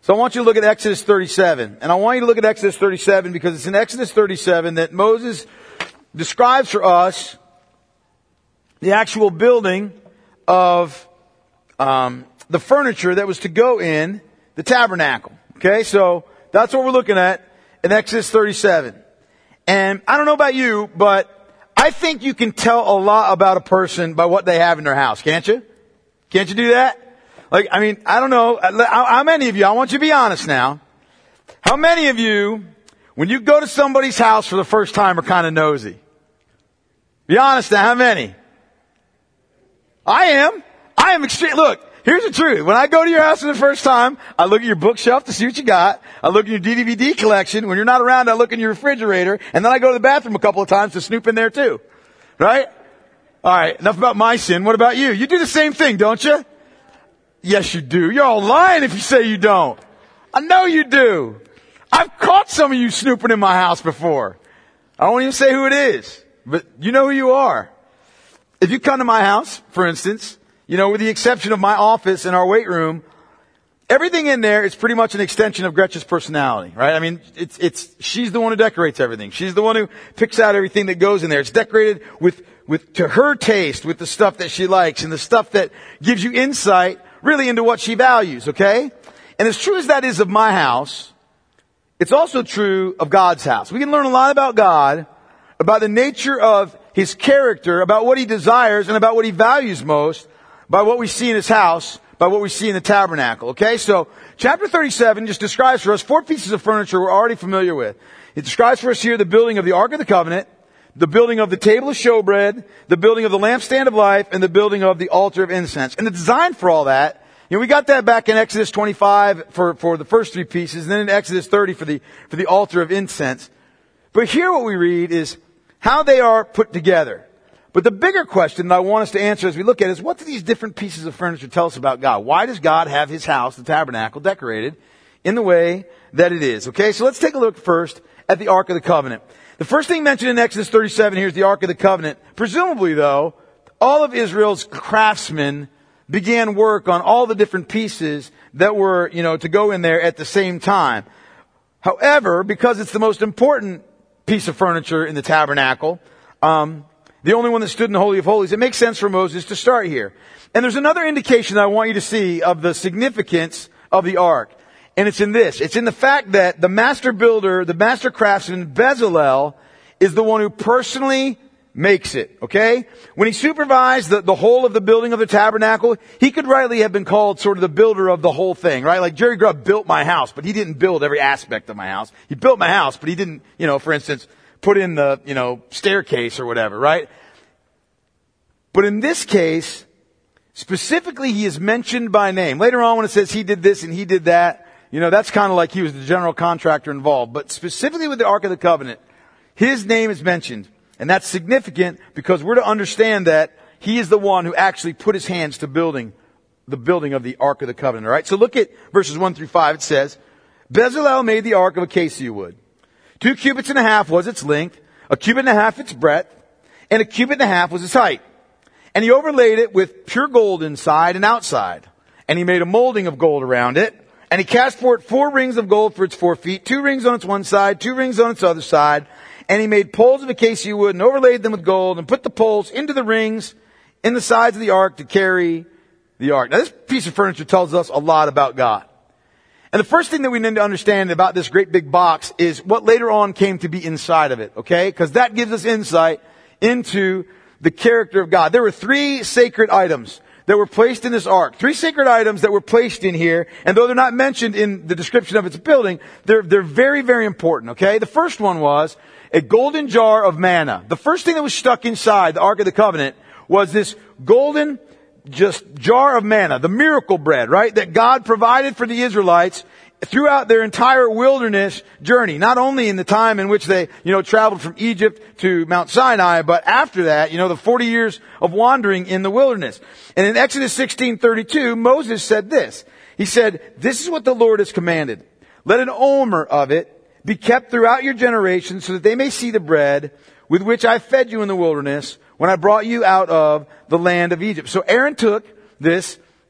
So I want you to look at Exodus 37. And I want you to look at Exodus 37 because it's in Exodus 37 that Moses describes for us the actual building of the furniture that was to go in the tabernacle. Okay, so that's what we're looking at in Exodus 37. And I don't know about you, but I think you can tell a lot about a person by what they have in their house, can't you? Can't you do that? Like, I mean, I don't know. How many of you, I want you to be honest now. How many of you, when you go to somebody's house for the first time, are kind of nosy? Be honest now, how many? I am extreme. Look, here's the truth. When I go to your house for the first time, I look at your bookshelf to see what you got. I look at your DVD collection. When you're not around, I look in your refrigerator. And then I go to the bathroom a couple of times to snoop in there too. Right? Alright, enough about my sin. What about you? You do the same thing, don't you? Yes, you do. You're all lying if you say you don't. I know you do. I've caught some of you snooping in my house before. I won't even say who it is, but you know who you are. If you come to my house, for instance, you know, with the exception of my office and our weight room, everything in there is pretty much an extension of Gretchen's personality, right? I mean, she's the one who decorates everything. She's the one who picks out everything that goes in there. It's decorated with to her taste, with the stuff that she likes and the stuff that gives you insight really into what she values, okay? And as true as that is of my house, it's also true of God's house. We can learn a lot about God, about the nature of His character, about what He desires, and about what He values most by what we see in His house, by what we see in the tabernacle, okay? So, chapter 37 just describes for us 4 pieces of furniture we're already familiar with. It describes for us here the building of the Ark of the Covenant, the building of the table of showbread, the building of the lampstand of life, and the building of the altar of incense. And the design for all that, you know, we got that back in Exodus 25 for the first 3 pieces, and then in Exodus 30 for the altar of incense. But here what we read is how they are put together. But the bigger question that I want us to answer as we look at it is, what do these different pieces of furniture tell us about God? Why does God have His house, the tabernacle, decorated in the way that it is? Okay, so let's take a look first at the Ark of the Covenant. The first thing mentioned in Exodus 37 here is the Ark of the Covenant. Presumably, though, all of Israel's craftsmen began work on all the different pieces that were, you know, to go in there at the same time. However, because it's the most important piece of furniture in the tabernacle, the only one that stood in the Holy of Holies, it makes sense for Moses to start here. And there's another indication that I want you to see of the significance of the Ark. And it's in this. It's in the fact that the master builder, the master craftsman, Bezalel, is the one who personally makes it, okay? When he supervised the whole of the building of the tabernacle, he could rightly have been called sort of the builder of the whole thing, right? Like Jerry Grubb built my house, but he didn't build every aspect of my house. He built my house, but he didn't, you know, for instance, put in the, you know, staircase or whatever, right? But in this case, specifically he is mentioned by name. Later on when it says he did this and he did that, you know, that's kind of like he was the general contractor involved. But specifically with the Ark of the Covenant, his name is mentioned. And that's significant because we're to understand that he is the one who actually put his hands to the building of the Ark of the Covenant. All right. So look at verses 1 through 5. It says, Bezalel made the ark of acacia wood. 2 cubits and a half was its length, a cubit and a half its breadth, and a cubit and a half was its height. And he overlaid it with pure gold inside and outside. And he made a molding of gold around it. And he cast for it 4 rings of gold for its 4 feet, 2 rings on its one side, 2 rings on its other side. And he made poles of acacia wood and overlaid them with gold and put the poles into the rings in the sides of the ark to carry the ark. Now this piece of furniture tells us a lot about God. And the first thing that we need to understand about this great big box is what later on came to be inside of it, okay? Because that gives us insight into the character of God. There were 3 sacred items that were placed in this ark. 3 sacred items that were placed in here, and though they're not mentioned in the description of its building, they're very, very important, okay? The first one was a golden jar of manna. The first thing that was stuck inside the Ark of the Covenant was this golden just jar of manna, the miracle bread, right? That God provided for the Israelites throughout their entire wilderness journey. Not only in the time in which they, you know, traveled from Egypt to Mount Sinai, but after that, you know, the 40 years of wandering in the wilderness. And in Exodus 16:32, Moses said this. He said, "This is what the Lord has commanded. Let an omer of it be kept throughout your generations so that they may see the bread with which I fed you in the wilderness when I brought you out of the land of Egypt." So Aaron took this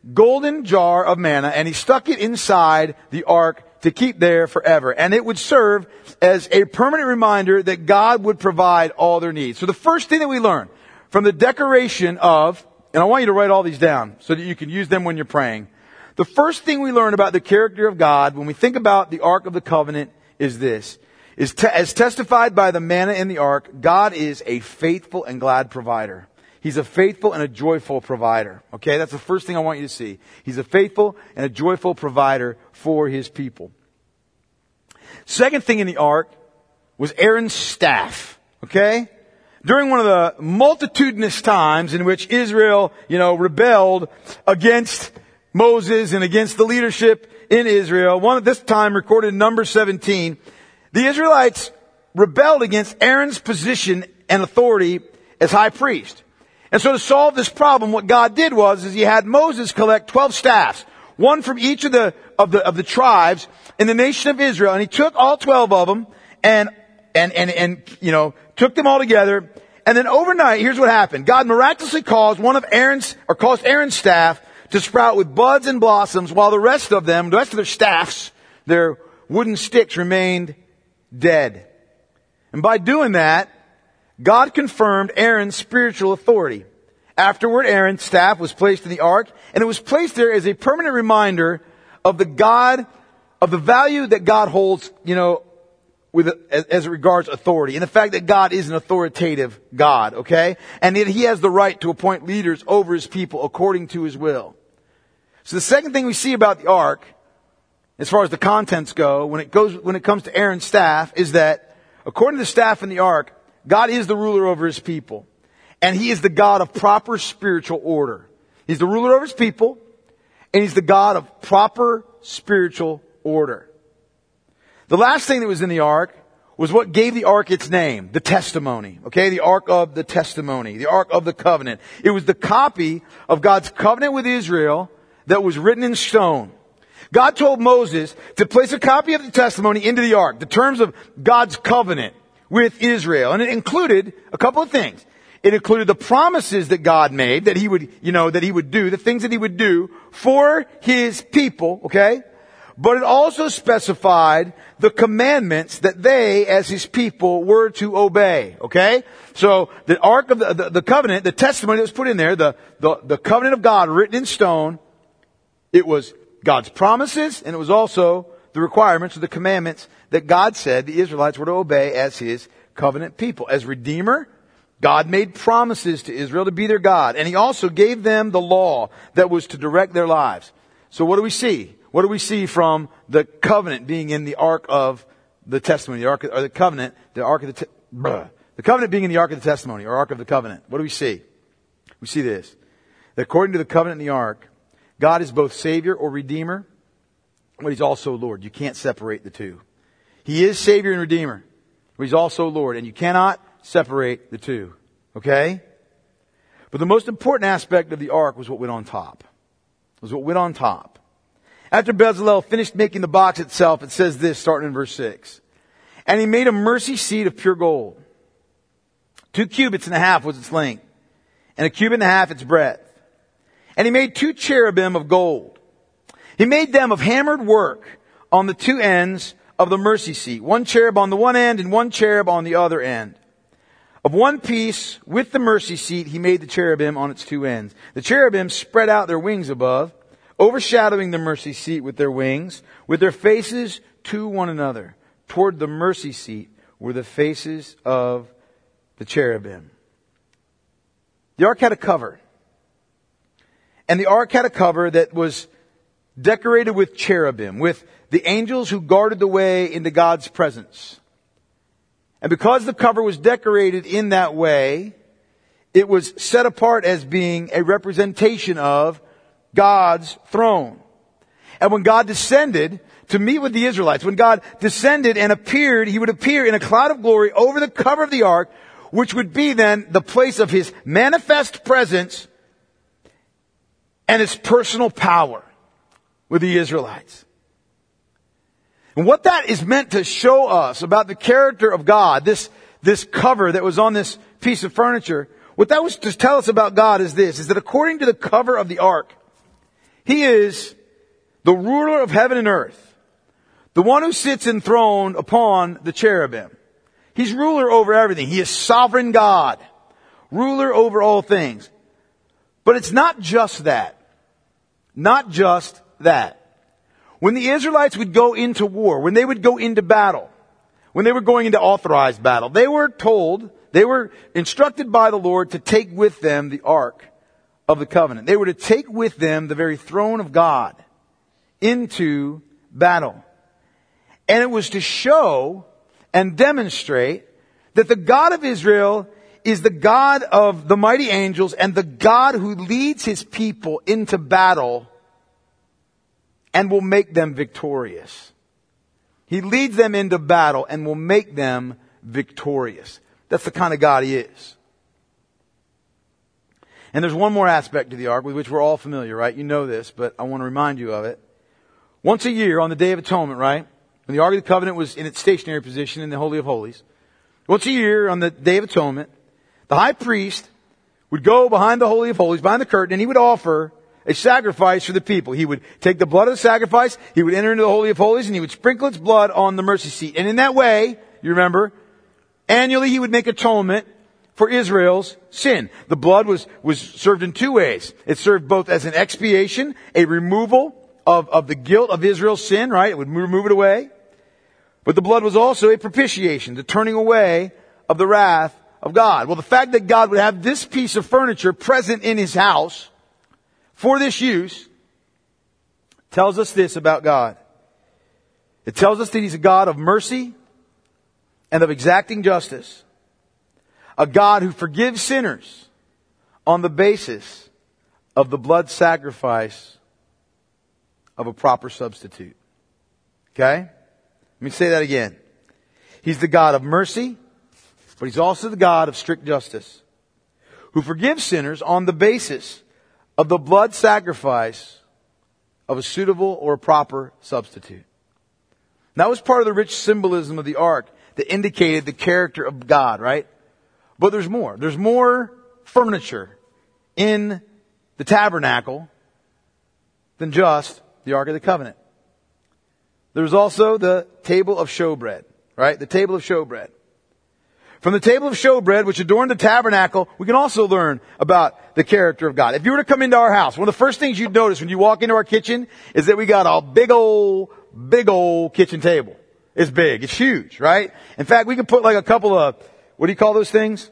golden jar of manna, and he stuck it inside the ark to keep there forever. And it would serve as a permanent reminder that God would provide all their needs. So the first thing that we learn from the decoration of, and I want you to write all these down so that you can use them when you're praying. The first thing we learn about the character of God when we think about the Ark of the Covenant is this. As testified by the manna in the ark, God is a faithful and glad provider. He's a faithful and a joyful provider. Okay, that's the first thing I want you to see. He's a faithful and a joyful provider for his people. Second thing in the ark was Aaron's staff. Okay? During one of the multitudinous times in which Israel, rebelled against Moses and against the leadership in Israel, one at this time recorded in Numbers 17, the Israelites rebelled against Aaron's position and authority as high priest. And so to solve this problem, what God did was he had Moses collect 12 staffs, one from each of the tribes in the nation of Israel, and he took all 12 of them and took them all together. And then overnight, here's what happened. God miraculously caused Aaron's staff to sprout with buds and blossoms, while the rest of their staffs, their wooden sticks, remained dead. And by doing that, God confirmed Aaron's spiritual authority. Afterward, Aaron's staff was placed in the ark, and it was placed there as a permanent reminder of the value that God holds, as it regards authority, and the fact that God is an authoritative God, okay? And that he has the right to appoint leaders over his people according to his will. So the second thing we see about the ark, as far as the contents go, when it comes to Aaron's staff, is that according to the staff in the ark, God is the ruler over his people. And he is the God of proper spiritual order. He's the ruler over his people, and he's the God of proper spiritual order. The last thing that was in the ark was what gave the ark its name, the testimony. Okay, the ark of the testimony, the ark of the covenant. It was the copy of God's covenant with Israel that was written in stone. God told Moses to place a copy of the testimony into the ark, the terms of God's covenant with Israel. And it included a couple of things. It included the promises that God made, that he would do, the things that he would do for his people, okay? But it also specified the commandments that they, as his people, were to obey, okay? So the ark of the covenant, the testimony that was put in there, the covenant of God written in stone, it was God's promises, and it was also the requirements or the commandments that God said the Israelites were to obey as his covenant people. As Redeemer, God made promises to Israel to be their God, and he also gave them the law that was to direct their lives. So what do we see? What do we see from the covenant being in the ark of the testimony, the covenant being in the ark of the testimony, or ark of the covenant? What do we see? We see this: that according to the covenant in the ark, God is both Savior or Redeemer, but he's also Lord. You can't separate the two. He is Savior and Redeemer, but he's also Lord, and you cannot separate the two. Okay? But the most important aspect of the ark was what went on top. After Bezalel finished making the box itself, it says this, starting in verse 6. And he made a mercy seat of pure gold. 2 cubits and a half was its length, and 1.5 cubits its breadth. And he made 2 cherubim of gold. He made them of hammered work on the 2 ends of the mercy seat, 1 cherub on the one end and 1 cherub on the other end. Of one piece with the mercy seat, he made the cherubim on its 2 ends. The cherubim spread out their wings above, overshadowing the mercy seat with their wings, with their faces to one another. Toward the mercy seat were the faces of the cherubim. The ark had a cover. And the ark had a cover that was decorated with cherubim, with the angels who guarded the way into God's presence. And because the cover was decorated in that way, it was set apart as being a representation of God's throne. And when God descended to meet with the Israelites, when God descended and appeared, he would appear in a cloud of glory over the cover of the ark, which would be then the place of his manifest presence and his personal power with the Israelites. And what that is meant to show us about the character of God, this cover that was on this piece of furniture, what that was to tell us about God is this, is that according to the cover of the ark, He is the ruler of heaven and earth, the one who sits enthroned upon the cherubim. He's ruler over everything. He is sovereign God, ruler over all things. But it's not just that. Not just that. When the Israelites would go into war, when they would go into battle, when they were going into authorized battle, they were instructed by the Lord to take with them the Ark of the Covenant. They were to take with them the very throne of God into battle. And it was to show and demonstrate that the God of Israel is the God of the mighty angels and the God who leads his people into battle and will make them victorious. He leads them into battle and will make them victorious. That's the kind of God he is. And there's one more aspect to the ark with which we're all familiar, right? You know this, but I want to remind you of it. Once a year on the Day of Atonement, right? When the Ark of the Covenant was in its stationary position in the Holy of Holies. Once a year on the Day of Atonement, the high priest would go behind the Holy of Holies, behind the curtain, and he would offer a sacrifice for the people. He would take the blood of the sacrifice, he would enter into the Holy of Holies, and he would sprinkle its blood on the mercy seat. And in that way, you remember, annually he would make atonement for Israel's sin. The blood was served in two ways. It served both as an expiation, a removal of the guilt of Israel's sin, right? It would remove it away. But the blood was also a propitiation, the turning away of the wrath of God. Well, the fact that God would have this piece of furniture present in his house for this use tells us this about God. It tells us that he's a God of mercy and of exacting justice. A God who forgives sinners on the basis of the blood sacrifice of a proper substitute. Okay? Let me say that again. He's the God of mercy, but he's also the God of strict justice, who forgives sinners on the basis of the blood sacrifice of a suitable or a proper substitute. That was part of the rich symbolism of the ark that indicated the character of God, right? But there's more. There's more furniture in the tabernacle than just the Ark of the Covenant. There's also the table of showbread, right? The table of showbread. From the table of showbread, which adorned the tabernacle, we can also learn about the character of God. If you were to come into our house, one of the first things you'd notice when you walk into our kitchen is that we got a big old kitchen table. It's big. It's huge, right? In fact, we could put like a couple of, what do you call those things?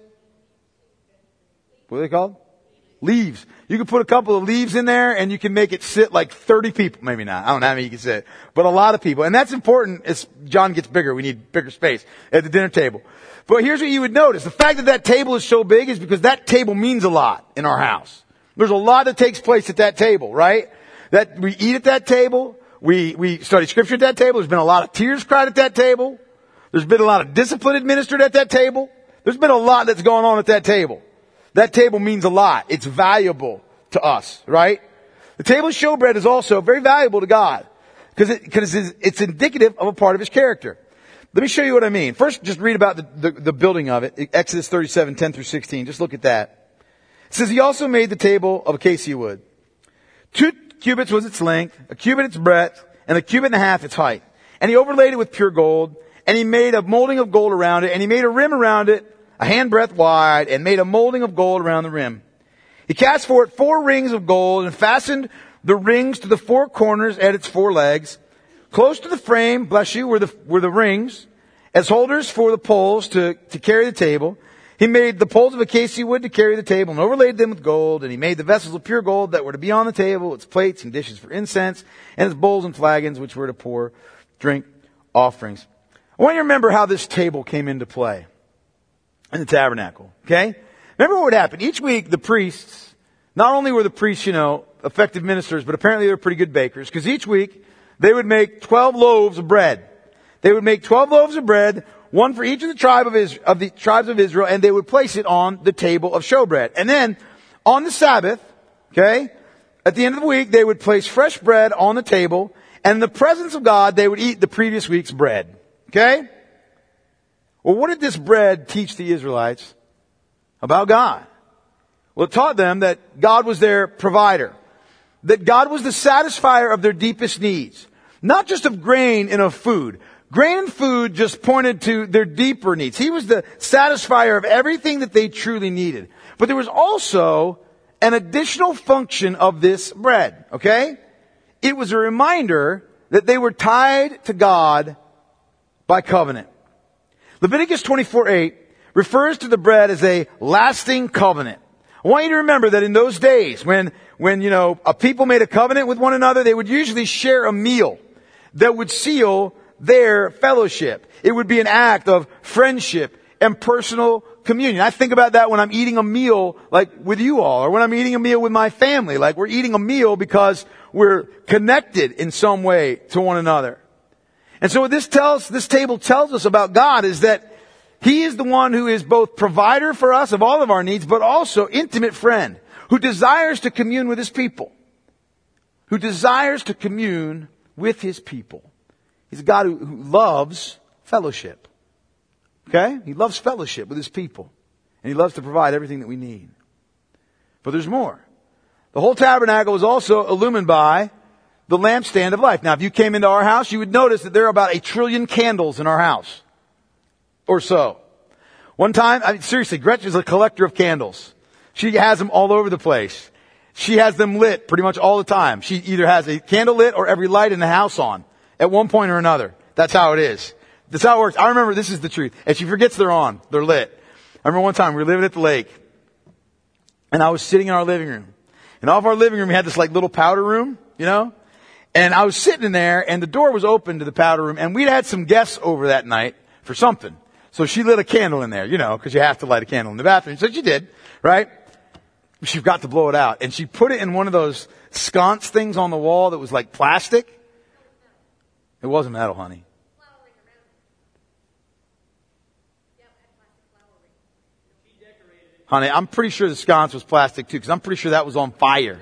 What are they called? Leaves. You can put a couple of leaves in there and you can make it sit like 30 people. Maybe not. I don't know how many you can sit. But a lot of people. And that's important as John gets bigger. We need bigger space at the dinner table. But here's what you would notice. The fact that that table is so big is because that table means a lot in our house. There's a lot that takes place at that table, right? That we eat at that table. We study scripture at that table. There's been a lot of tears cried at that table. There's been a lot of discipline administered at that table. There's been a lot that's going on at that table. That table means a lot. It's valuable to us, right? The table of showbread is also very valuable to God because it's indicative of a part of his character. Let me show you what I mean. First, just read about the building of it. Exodus 37, 10 through 16. Just look at that. It says, he also made the table of acacia wood. 2 cubits was its length, a cubit its breadth, and a cubit and a half its height. And he overlaid it with pure gold, and he made a molding of gold around it, and he made a rim around it, a handbreadth wide, and made a molding of gold around the rim. He cast for it 4 rings of gold and fastened the rings to the 4 corners at its 4 legs. Close to the frame, bless you, were the rings as holders for the poles to carry the table. He made the poles of acacia wood to carry the table and overlaid them with gold. And he made the vessels of pure gold that were to be on the table, its plates and dishes for incense, and its bowls and flagons which were to pour drink offerings. I want you to remember how this table came into play in the tabernacle, okay? Remember what would happen. Each week, the priests, not only were the priests, effective ministers, but apparently they were pretty good bakers, because each week, they would make 12 loaves of bread. They would make 12 loaves of bread, one for each of the tribes of Israel, and they would place it on the table of showbread. And then, on the Sabbath, okay, at the end of the week, they would place fresh bread on the table, and in the presence of God, they would eat the previous week's bread. Okay? Well, what did this bread teach the Israelites about God? Well, it taught them that God was their provider, that God was the satisfier of their deepest needs. Not just of grain and of food. Grain and food just pointed to their deeper needs. He was the satisfier of everything that they truly needed. But there was also an additional function of this bread, okay? It was a reminder that they were tied to God by covenant. Leviticus 24:8 refers to the bread as a lasting covenant. I want you to remember that in those days, when a people made a covenant with one another, they would usually share a meal that would seal their fellowship. It would be an act of friendship and personal communion. I think about that when I'm eating a meal like with you all, or when I'm eating a meal with my family. Like we're eating a meal because we're connected in some way to one another. And so what this table tells us about God is that He is the one who is both provider for us of all of our needs, but also intimate friend who desires to commune with His people. Who desires to commune with His people. He's a God who loves fellowship. Okay? He loves fellowship with His people. And He loves to provide everything that we need. But there's more. The whole tabernacle was also illumined by the lampstand of life. Now, if you came into our house, you would notice that there are about 1 trillion candles in our house. Or so. One time, seriously, Gretchen's a collector of candles. She has them all over the place. She has them lit pretty much all the time. She either has a candle lit or every light in the house on at one point or another. That's how it is. That's how it works. I remember, this is the truth. And she forgets they're on. They're lit. I remember one time we were living at the lake and I was sitting in our living room. And off our living room we had this like little powder room, and I was sitting in there and the door was open to the powder room and we'd had some guests over that night for something. So she lit a candle in there, because you have to light a candle in the bathroom. So she did, right? She forgot to blow it out. And she put it in one of those sconce things on the wall that was like plastic. It wasn't metal, honey. Honey, I'm pretty sure the sconce was plastic too, because I'm pretty sure that was on fire.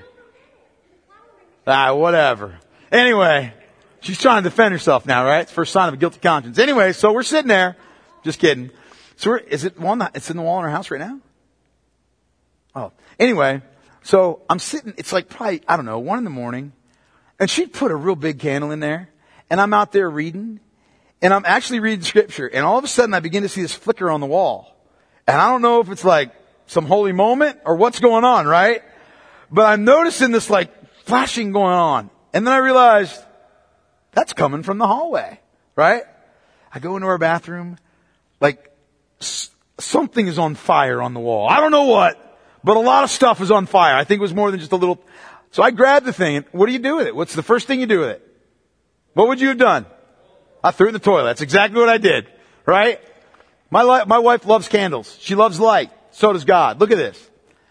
Whatever. Anyway, she's trying to defend herself now, right? It's the first sign of a guilty conscience. Anyway, so we're sitting there. Just kidding. So it's in the wall in our house right now? Oh. Anyway, so I'm sitting, it's like probably, 1 a.m. and she'd put a real big candle in there, and I'm out there reading, and I'm actually reading scripture, and all of a sudden I begin to see this flicker on the wall. And I don't know if it's like some holy moment or what's going on, right? But I'm noticing this like flashing going on. And then I realized that's coming from the hallway, right? I go into our bathroom, like something is on fire on the wall. I don't know what, but a lot of stuff is on fire. I think it was more than just a little. So I grabbed the thing and what do you do with it? What's the first thing you do with it? What would you have done? I threw it in the toilet. That's exactly what I did, right? My wife loves candles. She loves light. So does God. Look at this.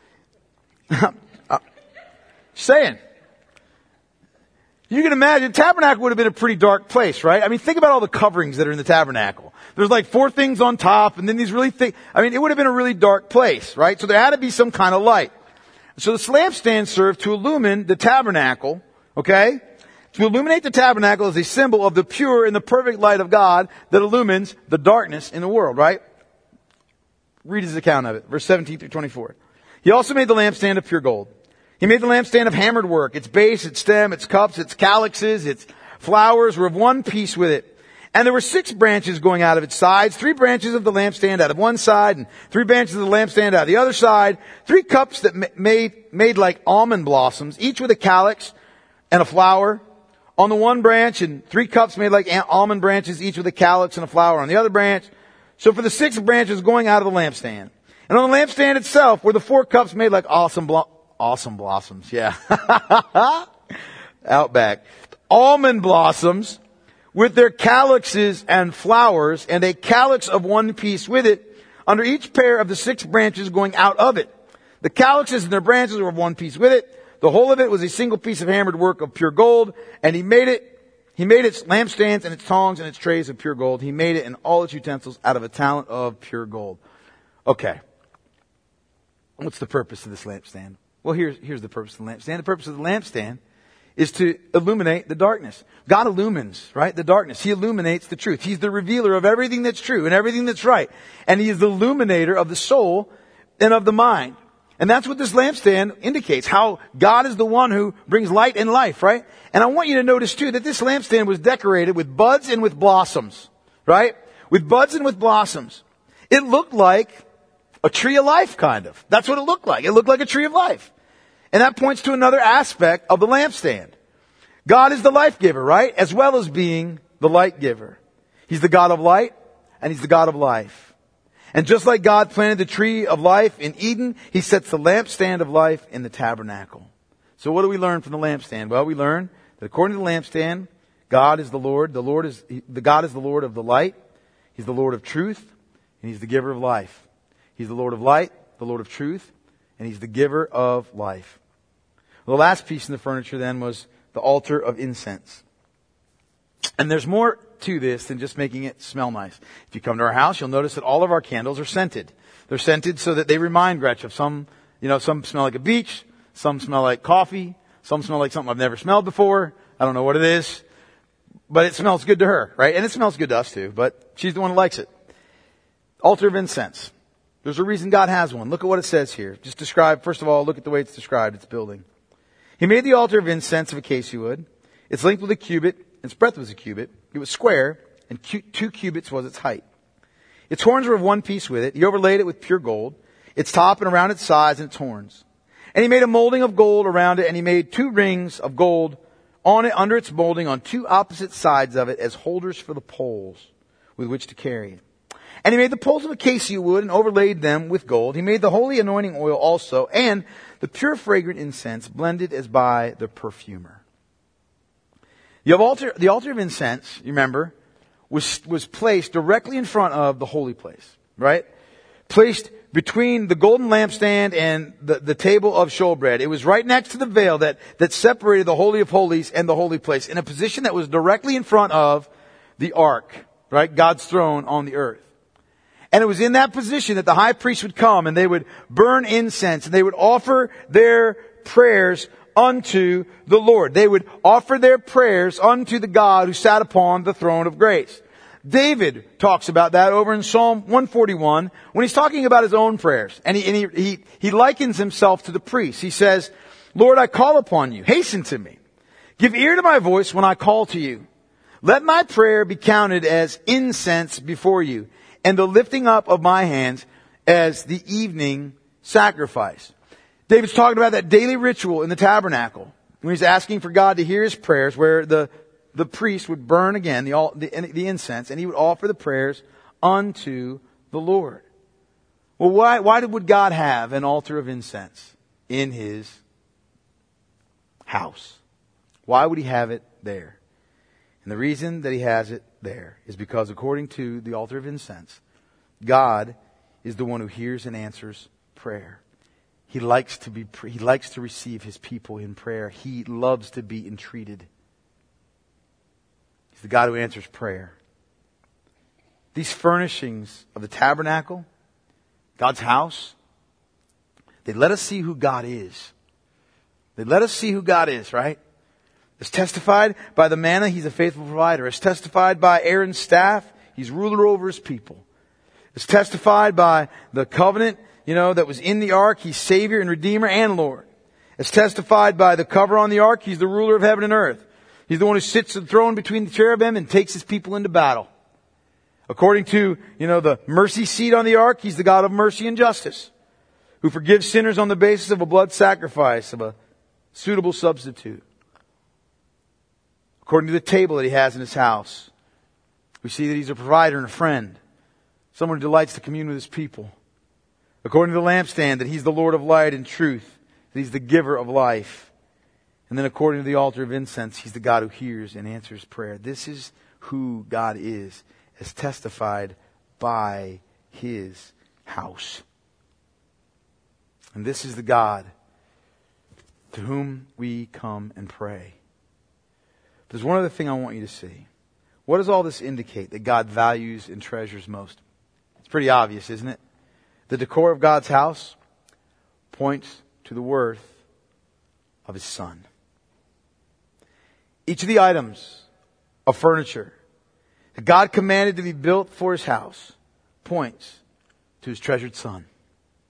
Saying. You can imagine, tabernacle would have been a pretty dark place, right? I mean, think about all the coverings that are in the tabernacle. There's like 4 things on top and then these really thick, it would have been a really dark place, right? So there had to be some kind of light. So this lampstand served to illumine the tabernacle, okay? To illuminate the tabernacle as a symbol of the pure and the perfect light of God that illumines the darkness in the world, right? Read his account of it, verse 17 through 24. He also made the lampstand of pure gold. He made the lampstand of hammered work. Its base, its stem, its cups, its calyxes, its flowers were of one piece with it. And there were 6 branches going out of its sides, 3 branches of the lampstand out of one side, and 3 branches of the lampstand out of the other side, 3 cups that made like almond blossoms, each with a calyx and a flower on the one branch, and 3 cups made like almond branches, each with a calyx and a flower on the other branch. So for the 6 branches going out of the lampstand. And on the lampstand itself were the 4 cups made like awesome blossoms, yeah. Outback. Almond blossoms with their calyxes and flowers, and a calyx of one piece with it, under each pair of the 6 branches going out of it. The calyxes and their branches were of one piece with it. The whole of it was a single piece of hammered work of pure gold, and he made its lampstands and its tongs and its trays of pure gold. He made it and all its utensils out of a talent of pure gold. Okay. What's the purpose of this lampstand? Well, here's the purpose of the lampstand. The purpose of the lampstand is to illuminate the darkness. God illumines, right, the darkness. He illuminates the truth. He's the revealer of everything that's true and everything that's right. And He is the illuminator of the soul and of the mind. And that's what this lampstand indicates, how God is the one who brings light and life, right? And I want you to notice too that this lampstand was decorated with buds and with blossoms, right? With buds and with blossoms. It looked like a tree of life, kind of. That's what it looked like. It looked like a tree of life. And that points to another aspect of the lampstand. God is the life giver, right? As well as being the light giver. He's the God of light and He's the God of life. And just like God planted the tree of life in Eden, He sets the lampstand of life in the tabernacle. So what do we learn from the lampstand? Well, we learn that according to the lampstand, God is the Lord. God is the Lord of the light. He's the Lord of truth, and He's the giver of life. He's the Lord of light, the Lord of truth, and He's the giver of life. Well, the last piece in the furniture then was the altar of incense. And there's more to this than just making it smell nice. If you come to our house, you'll notice that all of our candles are scented. They're scented so that they remind Gretchen of some smell like a beach, some smell like coffee, some smell like something I've never smelled before. I don't know what it is, but it smells good to her, right? And it smells good to us too, but she's the one who likes it. Altar of incense. There's a reason God has one. Look at what it says here. Just describe, first of all, look at the way it's described, its building. He made the altar of incense of acacia wood. Its length was a cubit, its breadth was a cubit. It was square, and 2 cubits was its height. Its horns were of one piece with it. He overlaid it with pure gold, its top and around its sides and its horns. And he made a molding of gold around it, and he made 2 rings of gold on it under its molding on 2 opposite sides of it as holders for the poles with which to carry it. And he made the poles of acacia wood and overlaid them with gold. He made the holy anointing oil also, and the pure fragrant incense blended as by the perfumer. The altar of incense, you remember, was placed directly in front of the holy place, right? Placed between the golden lampstand and the table of showbread. It was right next to the veil that separated the Holy of Holies and the holy place, in a position that was directly in front of the ark, right? God's throne on the earth. And it was in that position that the high priest would come and they would burn incense and they would offer their prayers unto the Lord. They would offer their prayers unto the God who sat upon the throne of grace. David talks about that over in Psalm 141 when he's talking about his own prayers. And he likens himself to the priest. He says, Lord, I call upon you. Hasten to me. Give ear to my voice when I call to you. Let my prayer be counted as incense before you, and the lifting up of my hands as the evening sacrifice. David's talking about that daily ritual in the tabernacle when he's asking for God to hear his prayers, where the priest would burn again the incense and he would offer the prayers unto the Lord. Well, why would God have an altar of incense in His house? Why would He have it there? And the reason that He has it there is because, according to the altar of incense, God is the one who hears and answers prayer. He likes to receive His people in prayer. He loves to be entreated. He's the God who answers prayer. These furnishings of the tabernacle, God's house, they let us see who God is. They let us see who God is, right? As testified by the manna, He's a faithful provider. As testified by Aaron's staff, He's ruler over His people. As testified by the covenant, that was in the ark, He's Savior and Redeemer and Lord. As testified by the cover on the ark, He's the ruler of heaven and earth. He's the one who sits on the throne between the cherubim and takes His people into battle. According to, the mercy seat on the ark, He's the God of mercy and justice, who forgives sinners on the basis of a blood sacrifice, of a suitable substitute. According to the table that He has in His house, we see that He's a provider and a friend, someone who delights to commune with His people. According to the lampstand, that He's the Lord of light and truth, that He's the giver of life. And then according to the altar of incense, He's the God who hears and answers prayer. This is who God is, as testified by His house. And this is the God to whom we come and pray. There's one other thing I want you to see. What does all this indicate that God values and treasures most? It's pretty obvious, isn't it? The decor of God's house points to the worth of His Son. Each of the items of furniture that God commanded to be built for His house points to His treasured Son.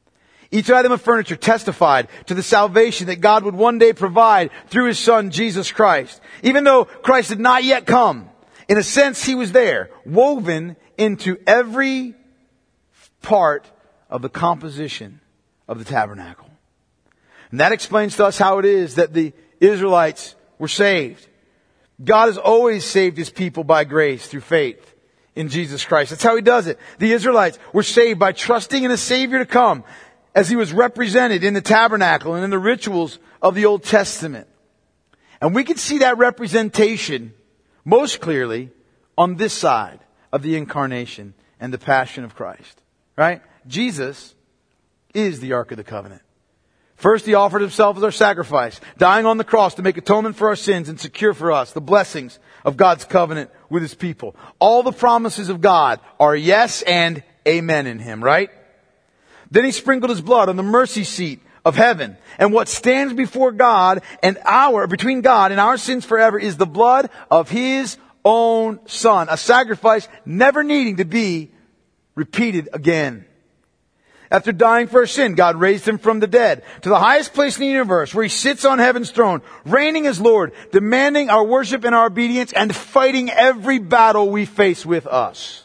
Each item of furniture testified to the salvation that God would one day provide through His Son, Jesus Christ. Even though Christ had not yet come, in a sense He was there, woven into every part of the composition of the tabernacle. And that explains to us how it is that the Israelites were saved. God has always saved His people by grace through faith in Jesus Christ. That's how He does it. The Israelites were saved by trusting in a Savior to come, as He was represented in the tabernacle and in the rituals of the Old Testament. And we can see that representation most clearly on this side of the incarnation and the passion of Christ. Right? Jesus is the Ark of the Covenant. First, He offered Himself as our sacrifice, dying on the cross to make atonement for our sins and secure for us the blessings of God's covenant with His people. All the promises of God are yes and amen in Him, right? Then He sprinkled His blood on the mercy seat of heaven. And what stands before God and between God and our sins forever is the blood of His own Son. A sacrifice never needing to be repeated again. After dying for our sin, God raised Him from the dead to the highest place in the universe, where He sits on heaven's throne, reigning as Lord, demanding our worship and our obedience, and fighting every battle we face with us.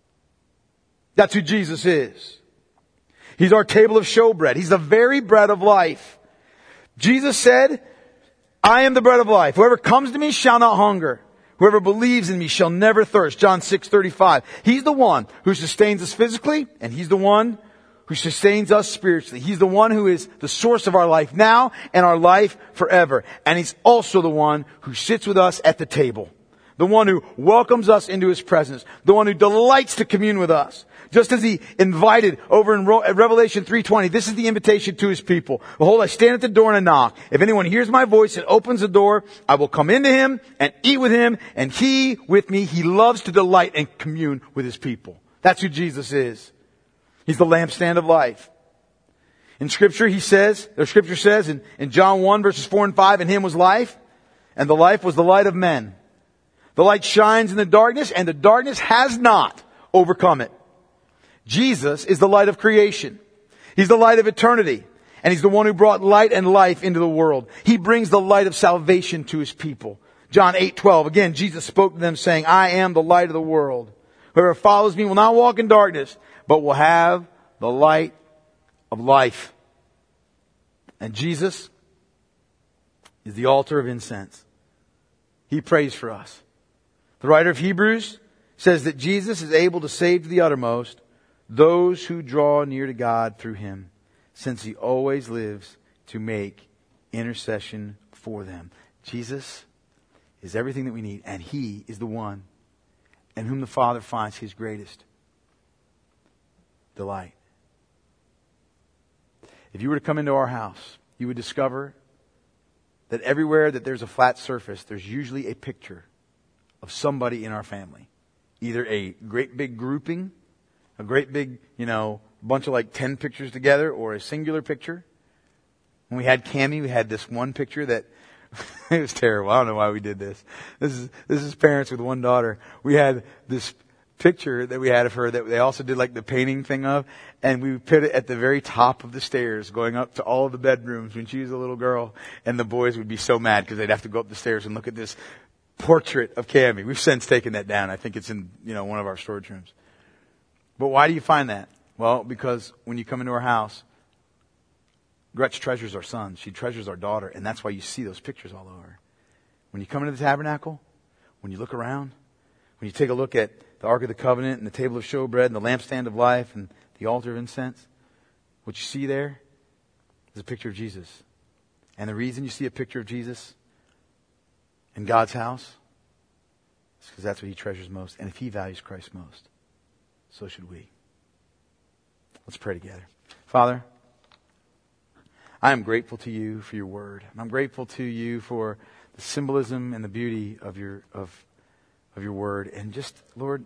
That's who Jesus is. He's our table of showbread. He's the very bread of life. Jesus said, I am the bread of life. Whoever comes to me shall not hunger. Whoever believes in me shall never thirst. John 6:35. He's the one who sustains us physically, and He's the one who sustains us spiritually. He's the one who is the source of our life now and our life forever. And He's also the one who sits with us at the table. The one who welcomes us into His presence. The one who delights to commune with us. Just as He invited over in Revelation 3:20, this is the invitation to His people. Behold, I stand at the door and I knock. If anyone hears my voice and opens the door, I will come into him and eat with him, and he with me. He loves to delight and commune with His people. That's who Jesus is. He's the lampstand of life. In Scripture, Scripture says in John 1 verses 4 and 5, in Him was life, and the life was the light of men. The light shines in the darkness, and the darkness has not overcome it. Jesus is the light of creation. He's the light of eternity. And He's the one who brought light and life into the world. He brings the light of salvation to His people. John 8:12. Again, Jesus spoke to them saying, I am the light of the world. Whoever follows me will not walk in darkness, but will have the light of life. And Jesus is the altar of incense. He prays for us. The writer of Hebrews says that Jesus is able to save to the uttermost those who draw near to God through Him, since He always lives to make intercession for them. Jesus is everything that we need, and He is the one in whom the Father finds His greatest delight. If you were to come into our house, you would discover that everywhere that there's a flat surface, there's usually a picture of somebody in our family. Either a great big grouping, a great big, bunch of like 10 pictures together, or a singular picture. When we had Cammie, we had this one picture that it was terrible. I don't know why we did this. This is parents with one daughter. We had this picture that we had of her that they also did like the painting thing of, and we put it at the very top of the stairs going up to all of the bedrooms when she was a little girl, and the boys would be so mad because they'd have to go up the stairs and look at this portrait of Cammie. We've since taken that down. I think it's in, one of our storage rooms. But why do you find that? Well, because when you come into our house, Gretch treasures our son. She treasures our daughter. And that's why you see those pictures all over. When you come into the tabernacle, when you look around, when you take a look at the Ark of the Covenant and the table of showbread and the lampstand of life and the altar of incense, what you see there is a picture of Jesus. And the reason you see a picture of Jesus in God's house is because that's what He treasures most. And if He values Christ most, so should we. Let's pray together. Father, I am grateful to You for Your word. I'm grateful to You for the symbolism and the beauty of Your word. And just, Lord,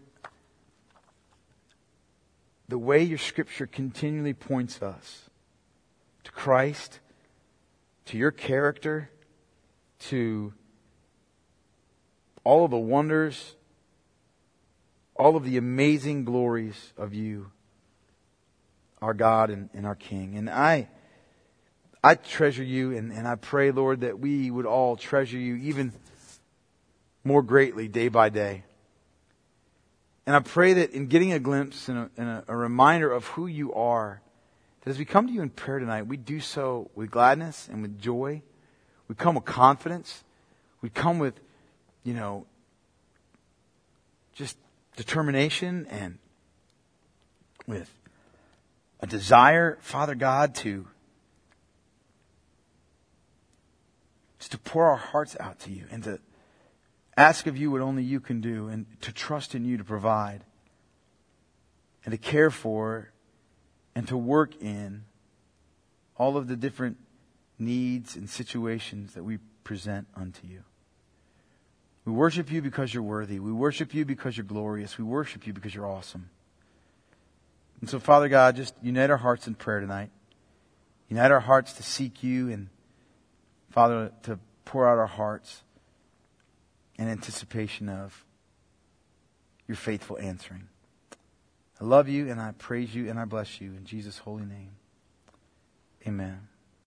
the way Your Scripture continually points us to Christ, to Your character, to all of the wonders, all of the amazing glories of You. our God and our King. And I treasure you, and I pray, Lord, that we would all treasure you even more greatly day by day. And I pray that in getting a glimpse and a reminder of who you are, that as we come to you in prayer tonight, we do so with gladness and with joy. We come with confidence. We come with, just determination and with a desire, Father God, to pour our hearts out to you and to ask of you what only you can do, and to trust in you to provide and to care for and to work in all of the different needs and situations that we present unto you. We worship you because you're worthy. We worship you because you're glorious. We worship you because you're awesome. And so, Father God, just unite our hearts in prayer tonight. Unite our hearts to seek you, and, Father, to pour out our hearts in anticipation of your faithful answering. I love you, and I praise you, and I bless you in Jesus' holy name. Amen.